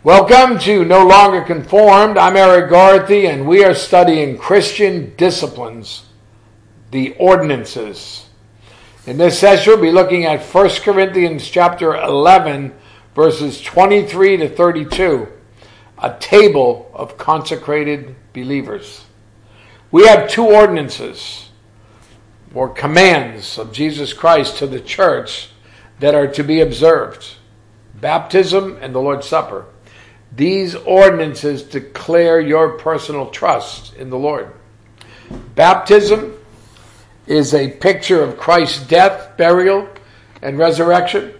Welcome to No Longer Conformed. I'm Eric Garthy, and we are studying Christian disciplines, the ordinances. In this session, we'll be looking at 1 Corinthians chapter 11, verses 23 to 32, a table of consecrated believers. We have two ordinances, or commands of Jesus Christ to the church that are to be observed: baptism and the Lord's Supper. These ordinances declare your personal trust in the Lord. Baptism is a picture of Christ's death, burial, and resurrection.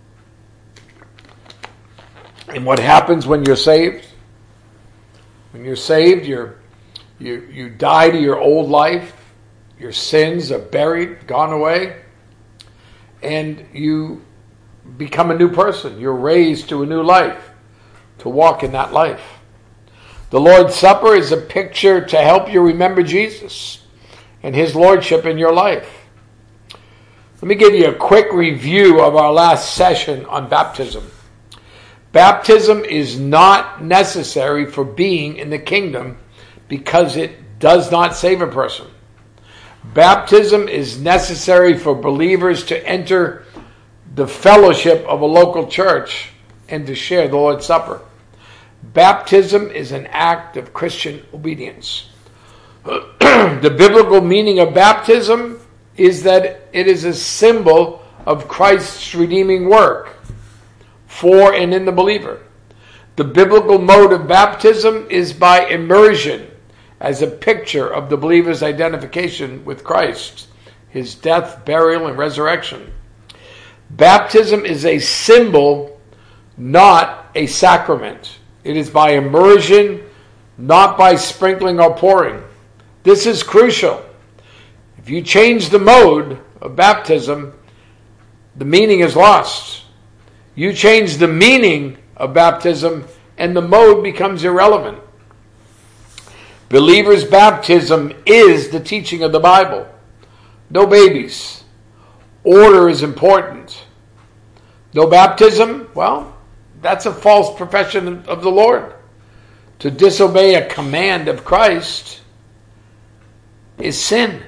And what happens when you're saved? When you're saved, you die to your old life. Your sins are buried, gone away, and you become a new person. You're raised to a new life, to walk in that life. The Lord's Supper is a picture to help you remember Jesus and His Lordship in your life. Let me give you a quick review of our last session on baptism. Baptism is not necessary for being in the kingdom because it does not save a person. Baptism is necessary for believers to enter the fellowship of a local church and to share the Lord's Supper. Baptism is an act of Christian obedience. The biblical meaning of baptism is that it is a symbol of Christ's redeeming work for and in the believer. The biblical mode of baptism is by immersion, as a picture of the believer's identification with Christ, His death, burial, and resurrection. Baptism is a symbol, not a sacrament. It is by immersion, not by sprinkling or pouring. This is crucial. If you change the mode of baptism, the meaning is lost. You change the meaning of baptism, and the mode becomes irrelevant. Believers' baptism is the teaching of the Bible. No babies. Order is important. No baptism? Well, that's a false profession of the Lord. To disobey a command of Christ is sin.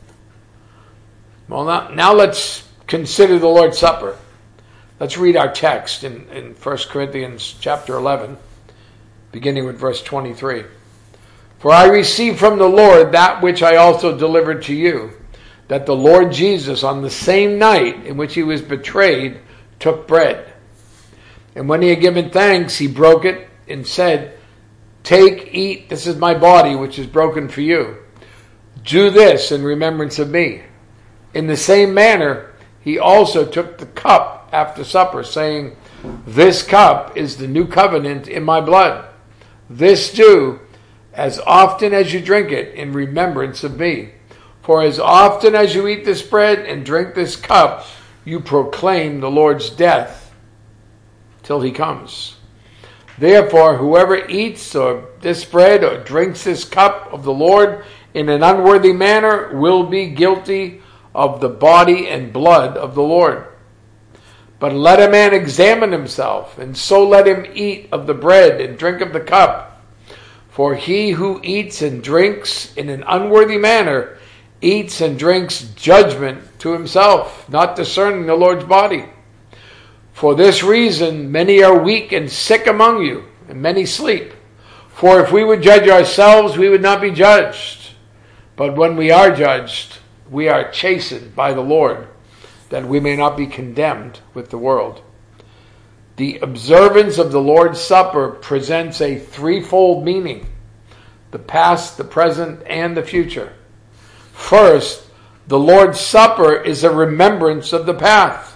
Well, now let's consider the Lord's Supper. Let's read our text in 1 Corinthians chapter 11, beginning with verse 23. For I received from the Lord that which I also delivered to you, that the Lord Jesus, on the same night in which He was betrayed, took bread. And when He had given thanks, He broke it and said, "Take, eat, this is my body, which is broken for you. Do this in remembrance of me." In the same manner, He also took the cup after supper, saying, "This cup is the new covenant in my blood. This do as often as you drink it in remembrance of me. For as often as you eat this bread and drink this cup, you proclaim the Lord's death till He comes. Therefore, whoever eats this bread or drinks this cup of the Lord in an unworthy manner will be guilty of the body and blood of the Lord. But let a man examine himself, and so let him eat of the bread and drink of the cup. For he who eats and drinks in an unworthy manner eats and drinks judgment to himself, not discerning the Lord's body. For this reason, many are weak and sick among you, and many sleep. For if we would judge ourselves, we would not be judged. But when we are judged, we are chastened by the Lord, that we may not be condemned with the world. The observance of the Lord's Supper presents a threefold meaning: the past, the present, and the future. First, the Lord's Supper is a remembrance of the past.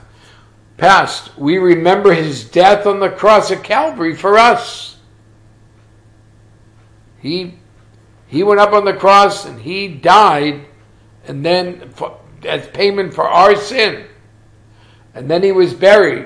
We remember His death on the cross at Calvary for us. He went up on the cross and He died, and then as payment for our sin. And then He was buried,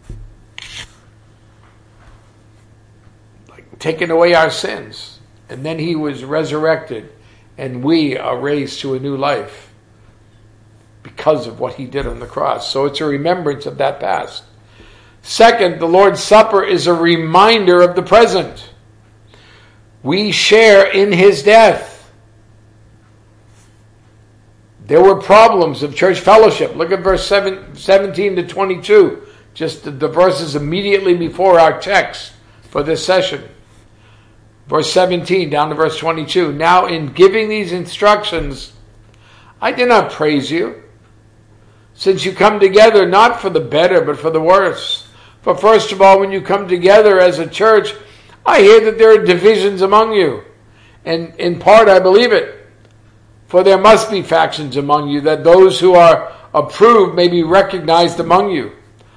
taking away our sins. And then He was resurrected, and we are raised to a new life because of what He did on the cross. So it's a remembrance of that past. Second, the Lord's Supper is a reminder of the present. We share in his death. There were problems of church fellowship. Look at verse 17 to 22, just the verses immediately before our text for this session. Verse 17 down to verse 22. Now in giving these instructions, I do not praise you, since you come together not for the better, but for the worse. For first of all, when you come together as a church, I hear that there are divisions among you. And in part, I believe it. For there must be factions among you, that those who are approved may be recognized among you.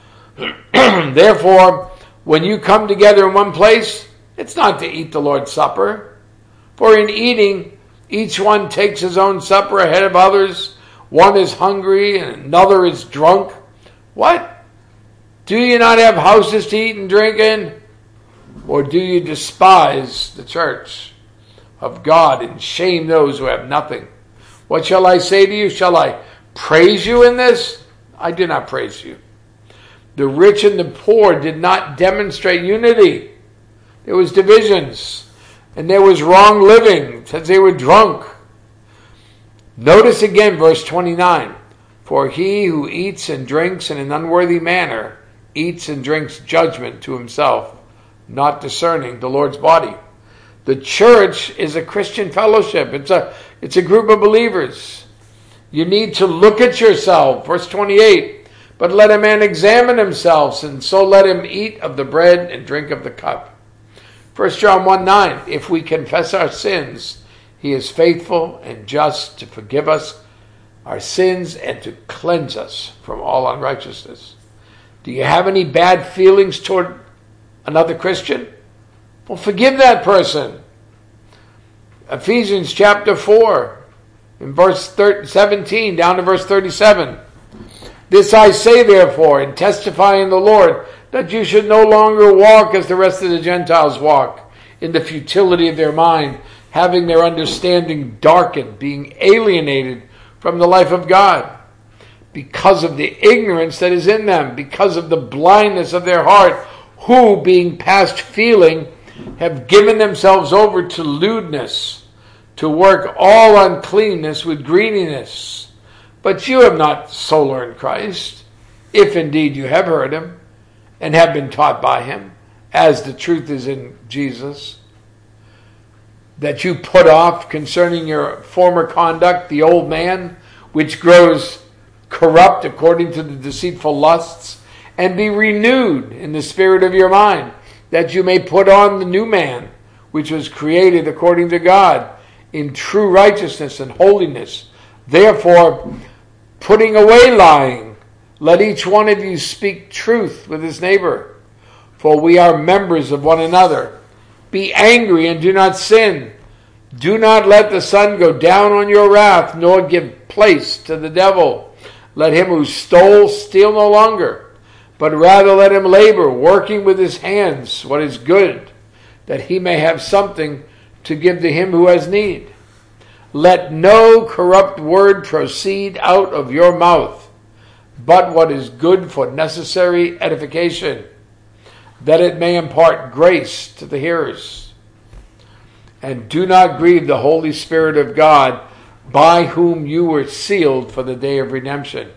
Therefore, when you come together in one place, it's not to eat the Lord's Supper. For in eating, each one takes his own supper ahead of others. One is hungry and another is drunk. What? Do you not have houses to eat and drink in? Or do you despise the church of God and shame those who have nothing? What shall I say to you? Shall I praise you in this? I do not praise you. The rich and the poor did not demonstrate unity. There was divisions, and there was wrong living, since they were drunk. Notice again verse 29. For he who eats and drinks in an unworthy manner eats and drinks judgment to himself, not discerning the Lord's body. The church is a Christian fellowship. It's a group of believers. You need to look at yourself. Verse 28. But let a man examine himself, and so let him eat of the bread and drink of the cup. 1 John 1:9. If we confess our sins, he is faithful and just to forgive us our sins and to cleanse us from all unrighteousness. Do you have any bad feelings toward another Christian? Well, forgive that person. Ephesians chapter 4, in verse 17 down to verse 37. This I say therefore, and testify in the Lord, that you should no longer walk as the rest of the Gentiles walk, in the futility of their mind, having their understanding darkened, being alienated from the life of God, because of the ignorance that is in them, because of the blindness of their heart, who, being past feeling, have given themselves over to lewdness, to work all uncleanness with greediness. But you have not so learned Christ, if indeed you have heard him, and have been taught by him, as the truth is in Jesus, that you put off concerning your former conduct the old man, which grows corrupt according to the deceitful lusts, and be renewed in the spirit of your mind, that you may put on the new man, which was created according to God, in true righteousness and holiness. Therefore, putting away lying, let each one of you speak truth with his neighbor, for we are members of one another. Be angry and do not sin. Do not let the sun go down on your wrath, nor give place to the devil. Let him who stole steal no longer, but rather let him labor, working with his hands what is good, that he may have something to give to him who has need. Let no corrupt word proceed out of your mouth, but what is good for necessary edification, that it may impart grace to the hearers. And do not grieve the Holy Spirit of God, by whom you were sealed for the day of redemption.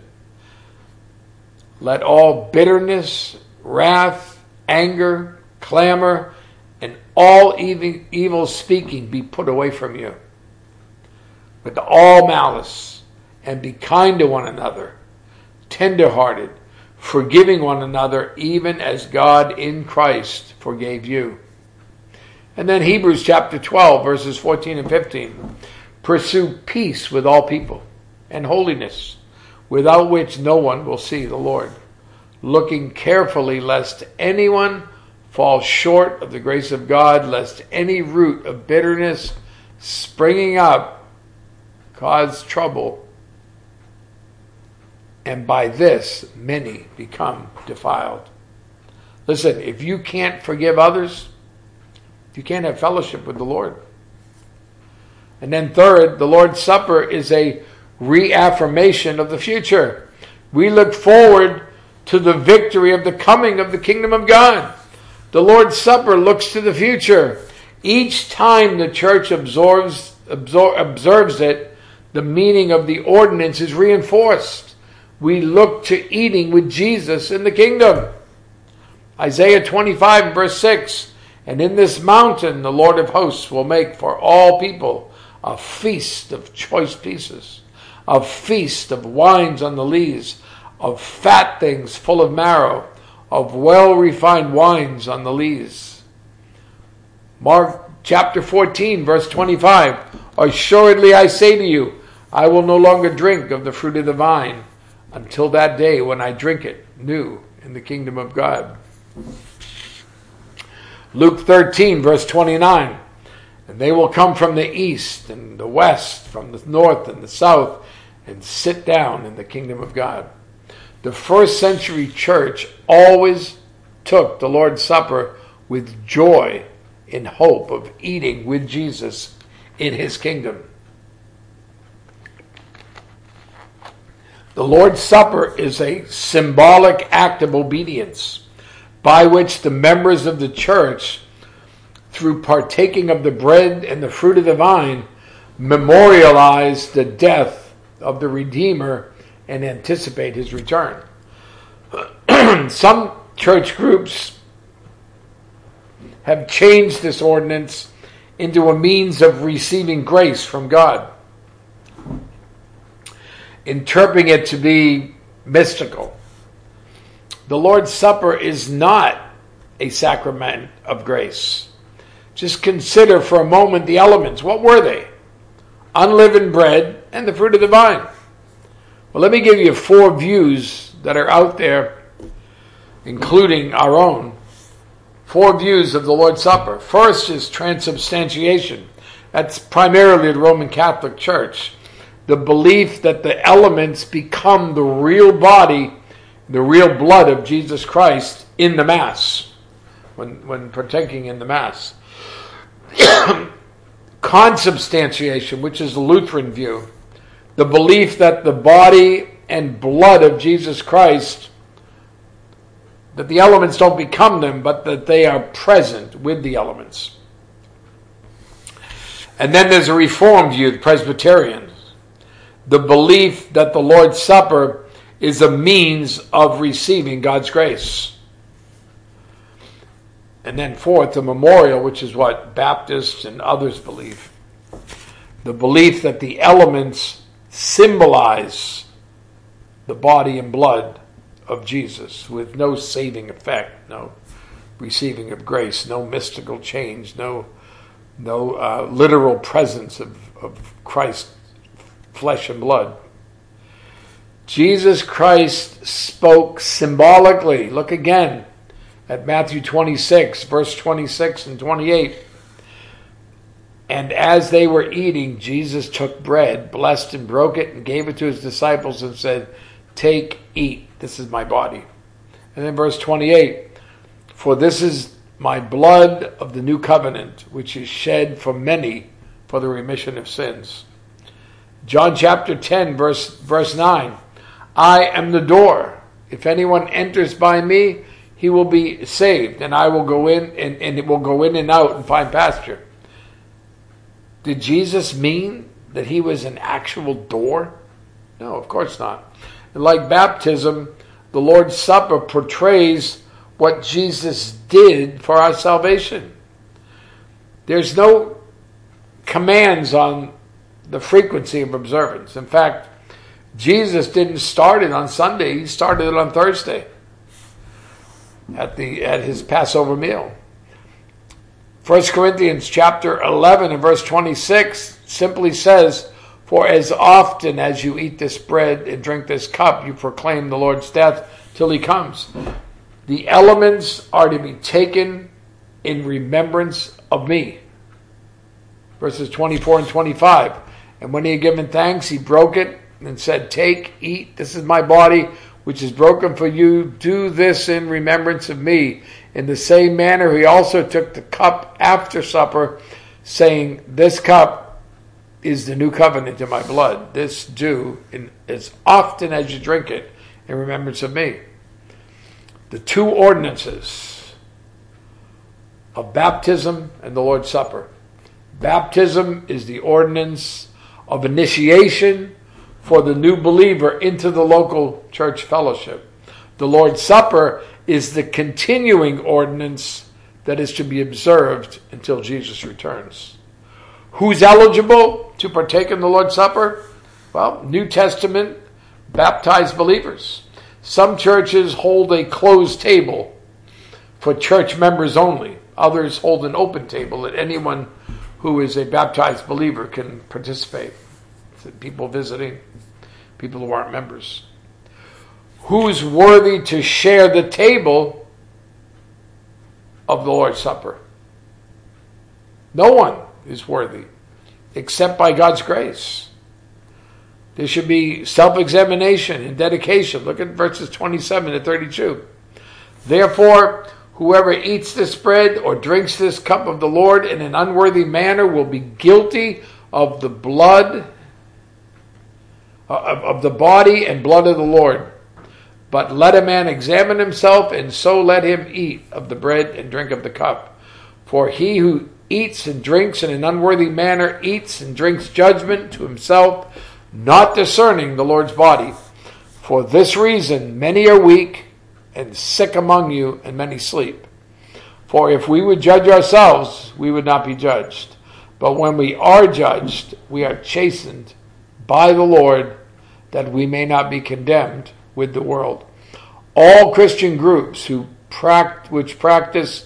Let all bitterness, wrath, anger, clamor, and all evil speaking be put away from you, with all malice, and be kind to one another, tender-hearted, forgiving one another, even as God in Christ forgave you. And then Hebrews chapter 12, verses 14 and 15. Pursue peace with all people, and holiness, without which no one will see the Lord, looking carefully lest anyone fall short of the grace of God, lest any root of bitterness springing up cause trouble, and by this many become defiled. Listen, if you can't forgive others, you can't have fellowship with the Lord. And then third, the Lord's Supper is a reaffirmation of the future. We look forward to the victory of the coming of the kingdom of God. The Lord's Supper looks to the future. Each time the church observes it, the meaning of the ordinance is reinforced. We look to eating with Jesus in the kingdom. Isaiah 25 and verse 6, and in this mountain the Lord of hosts will make for all people a feast of choice pieces, a feast of wines on the lees, of fat things full of marrow, of well-refined wines on the lees. Mark chapter 14, verse 25, assuredly I say to you, I will no longer drink of the fruit of the vine until that day when I drink it new in the kingdom of God. Luke 13, verse 29, and they will come from the east and the west, from the north and the south, and sit down in the kingdom of God. The first century church always took the Lord's Supper with joy in hope of eating with Jesus in his kingdom. The Lord's Supper is a symbolic act of obedience by which the members of the church, through partaking of the bread and the fruit of the vine, memorialize the death of the Redeemer and anticipate his return. Some church groups have changed this ordinance into a means of receiving grace from God, interpreting it to be mystical. The Lord's Supper is not a sacrament of grace. Just consider for a moment the elements. What were they? Unleavened bread and the fruit of the vine. Well, let me give you 4 views that are out there, including our own. 4 views of the Lord's Supper. First is transubstantiation. That's primarily the Roman Catholic Church. The belief that the elements become the real body, the real blood of Jesus Christ in the Mass, when partaking in the Mass. Consubstantiation, which is the Lutheran view. The belief that the body and blood of Jesus Christ, that the elements don't become them, but that they are present with the elements. And then there's a Reformed view, the Presbyterians. The belief that the Lord's Supper is a means of receiving God's grace. And then fourth, the memorial, which is what Baptists and others believe. The belief that the elements symbolize the body and blood of Jesus with no saving effect, no receiving of grace, no mystical change, no literal presence of Christ's flesh and blood. Jesus Christ spoke symbolically. Look again at Matthew 26, verse 26 and 28. And as they were eating, Jesus took bread, blessed and broke it, and gave it to his disciples and said, take, eat, this is my body. And then verse 28, for this is my blood of the new covenant, which is shed for many for the remission of sins. John chapter 10, verse 9, I am the door. If anyone enters by me, he will be saved, and I will go in, and it will go in and out and find pasture. Did Jesus mean that he was an actual door? No, of course not. And like baptism, the Lord's Supper portrays what Jesus did for our salvation. There's no commands on the frequency of observance. In fact, Jesus didn't start it on Sunday, he started it on Thursday at his Passover meal. 1 Corinthians chapter 11 and verse 26 simply says, for as often as you eat this bread and drink this cup, you proclaim the Lord's death till he comes. The elements are to be taken in remembrance of me. Verses 24 and 25. And when he had given thanks, he broke it and said, take, eat, this is my body, which is broken for you. Do this in remembrance of me. In the same manner, he also took the cup after supper, saying, this cup is the new covenant in my blood. This do as often as you drink it in remembrance of me. the two ordinances of baptism and the Lord's Supper. Baptism is the ordinance of initiation for the new believer into the local church fellowship. The Lord's Supper is the continuing ordinance that is to be observed until Jesus returns. Who's eligible to partake in the Lord's Supper? Well, New Testament baptized believers. Some churches hold a closed table for church members only. Others hold an open table that anyone who is a baptized believer can participate. People visiting, people who aren't members. Who's worthy to share the table of the Lord's Supper? No one is worthy except by God's grace. There should be self-examination and dedication. Look at verses 27 to 32. Therefore, whoever eats this bread or drinks this cup of the Lord in an unworthy manner will be guilty of the blood, of the body and blood of the Lord. But let a man examine himself, and so let him eat of the bread and drink of the cup. For he who eats and drinks in an unworthy manner eats and drinks judgment to himself, not discerning the Lord's body. For this reason many are weak and sick among you, and many sleep. For if we would judge ourselves, we would not be judged. But when we are judged, we are chastened by the Lord, that we may not be condemned with the world. All Christian groups which practice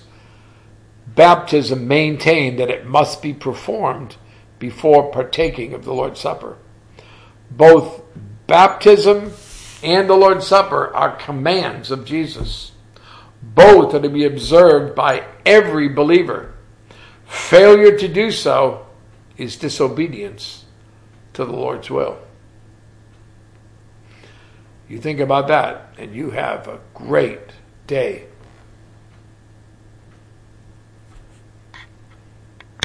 baptism maintain that it must be performed before partaking of the Lord's Supper. Both baptism and the Lord's Supper are commands of Jesus. Both are to be observed by every believer. Failure to do so is disobedience to the Lord's will. You think about that, and you have a great day.